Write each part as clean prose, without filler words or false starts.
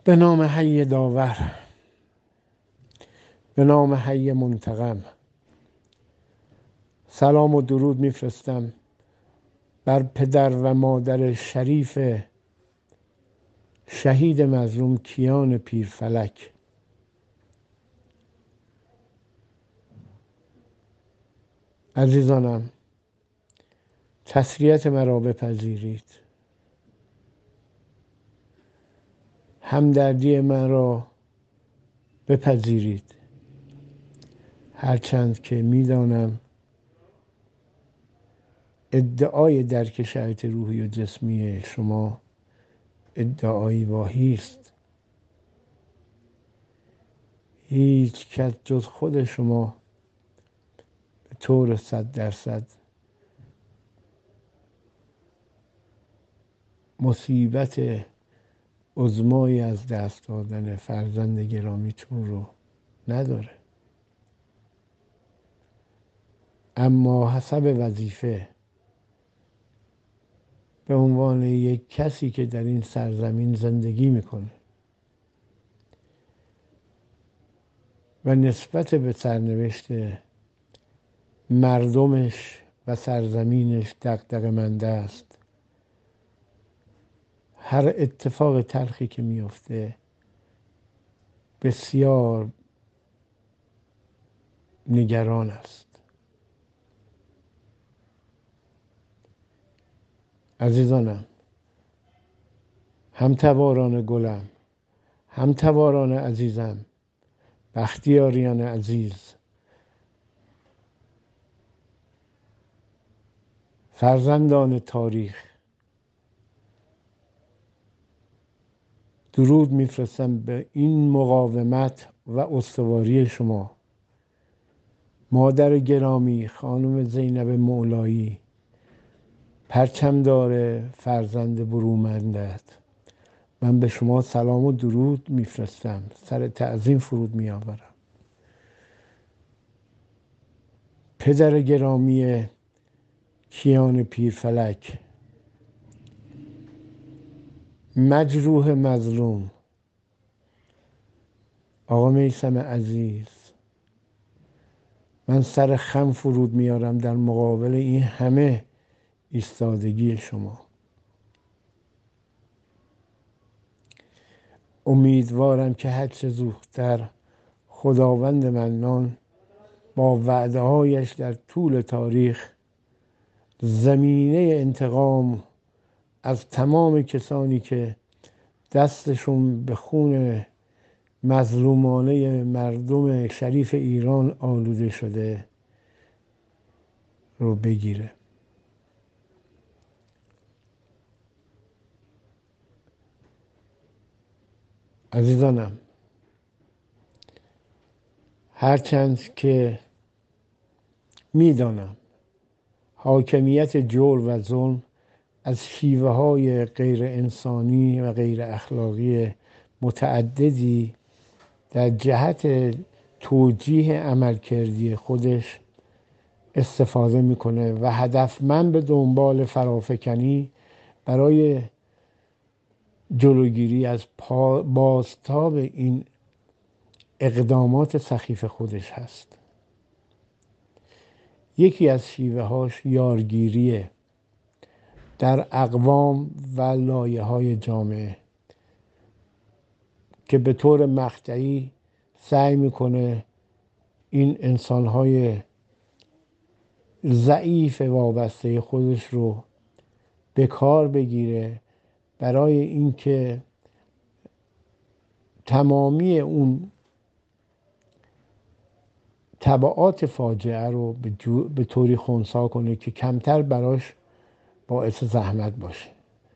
به نام حی داور، به نام حی منتقم، سلام و درود میفرستم بر پدر و مادر شریف شهید مظلوم کیان پیرفلک. عزیزانم، تسلیت مرا بپذیرید، همدردی من را بپذیرید، هرچند که میدانم ادعای درک شرایط روحی و جسمی شما ادعایی واهی است. هیچ کس جز خود شما به طور 100% مصیبت عظمایی از دست دادن فرزند گرامیتون رو نداره، اما حسب وظیفه به عنوان یک کسی که در این سرزمین زندگی میکنه و نسبت به سرنوشت مردمش و سرزمینش دغدغه‌مند است، هر اتفاق تلخی که میفته بسیار نگران است. عزیزانم، همتواران گلم، همتواران عزیزم، بختیاریان عزیز، فرزندان تاریخ، درود میفرستم به این مقاومت و استواری شما. مادر گرامی خانم زینب مولایی، پرچمدار فرزند برومندت، من به شما سلام و درود میفرستم، سر تعظیم فرود میآورم. پدر گرامی کیان پیرفلک، مجروح مظلوم، آقا میثم عزیز، من سر خم فرود میارم در مقابل این همه ایستادگی شما. امیدوارم که هرچه زودتر خداوند منان با وعده هایش در طول تاریخ زمینه انتقام از تمام کسانی که دستشون به خون مظلومانه مردم شریف ایران آلوده شده رو بگیره. عزیزانم، هرچند که میدانم حاکمیت جور و ظلم از شیوه های غیر انسانی و غیر اخلاقی متعددی در جهت توجیه عملکردی خودش استفاده میکنه و هدفمند به دنبال فرافکنی برای جلوگیری از بازتاب این اقدامات سخیف خودش هست. یکی از شیوه هاش یارگیریه در اقوام و لایه های جامعه که به طور مقطعی سعی میکنه این انسانهای ضعیف وابسته خودش رو به کار بگیره برای اینکه تمامی اون تبعات فاجعه رو به طوری خنثی کنه که کمتر براش باعث زحمت باشه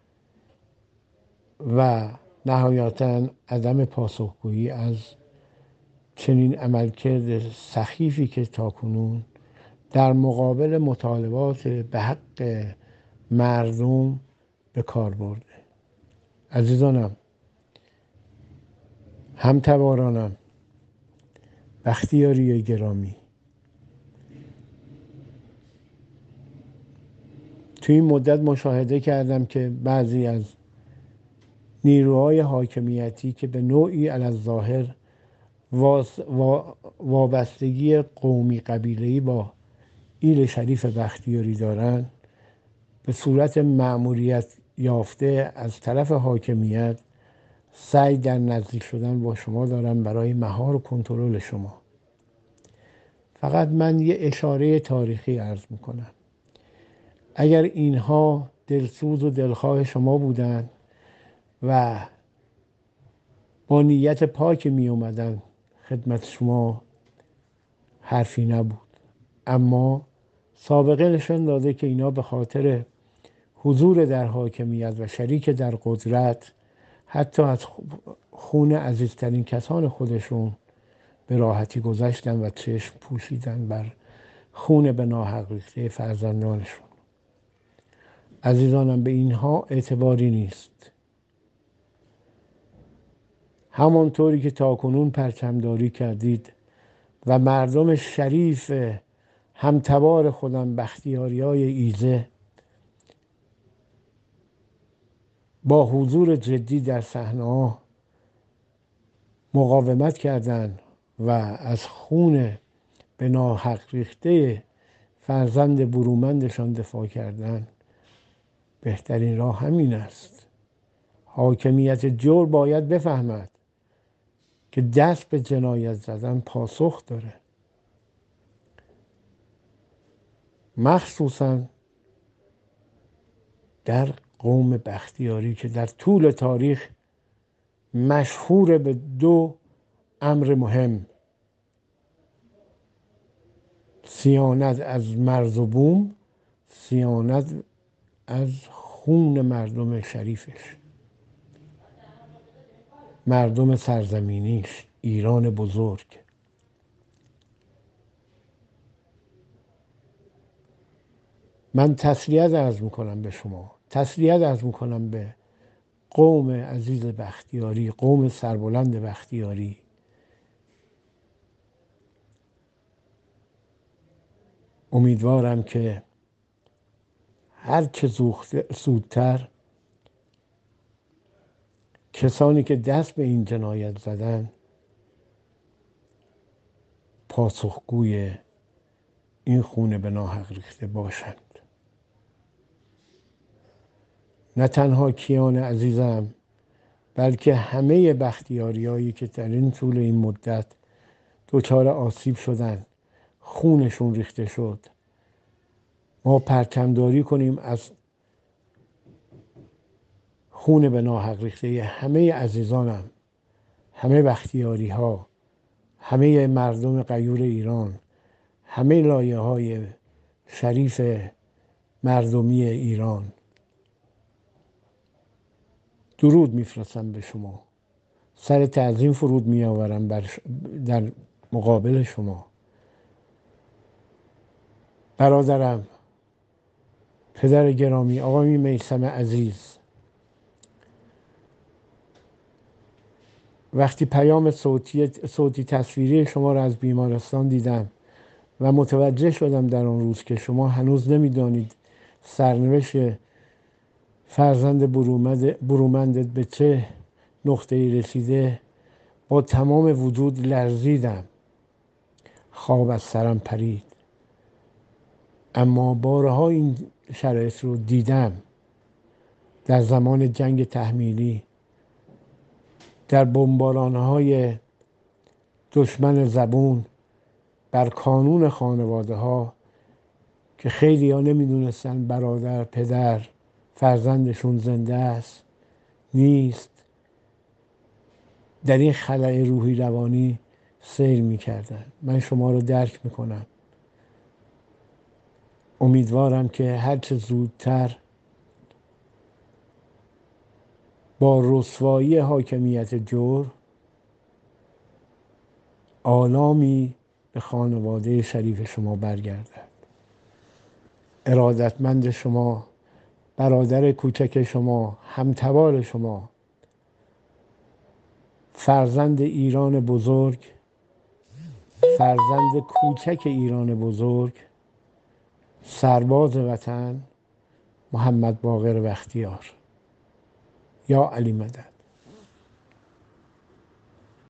و نهایتاً عدم پاسخگویی از چنین عملکرد سخیفی که تاکنون در مقابل مطالبات به حق مردم به کار برده. عزیزانم، همتوارانم، بختیاری گرامی، توی این مدت مشاهده کردم که بعضی از نیروهای حاکمیتی که به نوعی علی‌الظاهر وابستگی قومی قبیله‌ای با ایل شریف بختیاری دارند، به صورت مأموریت یافته از طرف حاکمیت سعی در نزدیک شدن با شما دارن برای مهار و کنترل شما. فقط من یه اشاره تاریخی عرض میکنم. اگر اینها دلسوز و دلخواه شما بودند و با نیت پاک می اومدن خدمت شما، حرفی نبود. اما سابقه نشان داده که اینا به خاطر حضور در حاکمیت و شریک در قدرت حتی از خون عزیزترین کسان خودشون به راحتی گذشتن و چشم پوشیدن بر خون به ناحق ریخته فرزندانشون. عزیزانم، به اینها اعتباری نیست. همانطوری که تاکنون پرچمداری کردید و مردم شریف همتبار خودم بختیاریای ایزه با حضور جدی در صحنه‌ها مقاومت کردند و از خون به ناحق ریخته فرزند برومندشان دفاع کردند، بهترین راه همین است. حاکمیت جور باید بفهمد که دست به جنایت زدن پاسخ داره، مخصوصا در قوم بختیاری که در طول تاریخ مشهور به دو امر مهم: صیانت از مرز و بوم، صیانت از خون مردم شریفش، مردم سرزمینیش، ایران بزرگ. من تسلیت عرض میکنم به شما، تسلیت عرض میکنم به قوم عزیز بختیاری، قوم سربلند بختیاری. امیدوارم که هر چه زودتر کسانی که دست به این جنایت زدن پاسخگوی این خون به ناحق ریخته باشند. نه تنها کیان عزیزم، بلکه همه بختیاریایی که در این طول این مدت دچار آسیب شدن، خونشون ریخته شد، ما پرچمداری کنیم از خون به ناحق ریخته همه عزیزانم، همه بختیاری ها، همه مردم غیور ایران، همه لایه های شریف مردمی ایران. درود میفرستم به شما، سر تعظیم فرود می آورم در مقابل شما. برادرم، پدر گرامی، آقای میثم عزیز، وقتی پیام صوتی تصویری شما را از بیمارستان دیدم و متوجه شدم در آن روز که شما هنوز نمیدانید سرنوشت فرزند برومندت به چه نقطه‌ای رسیده، با تمام وجود لرزیدم، خواب از سرم پرید. اما بارها این شرایط رو دیدم در زمان جنگ تحمیلی، در بمباران‌های دشمن زبون بر کانون خانواده ها که خیلی ها نمیدونستن برادر، پدر، فرزندشون زنده است نیست، در این خلأ روحی روانی سیر میکردن. من شما رو درک میکنم. امیدوارم که هرچه زودتر با رسوایی حاکمیت جور آلامی به خانواده شریف شما برگردد. ارادتمند شما، برادر کوچک شما، همتبار شما، فرزند ایران بزرگ، فرزند کوچک ایران بزرگ، سرباز وطن، محمد باقر بختیار. یا علی مدد.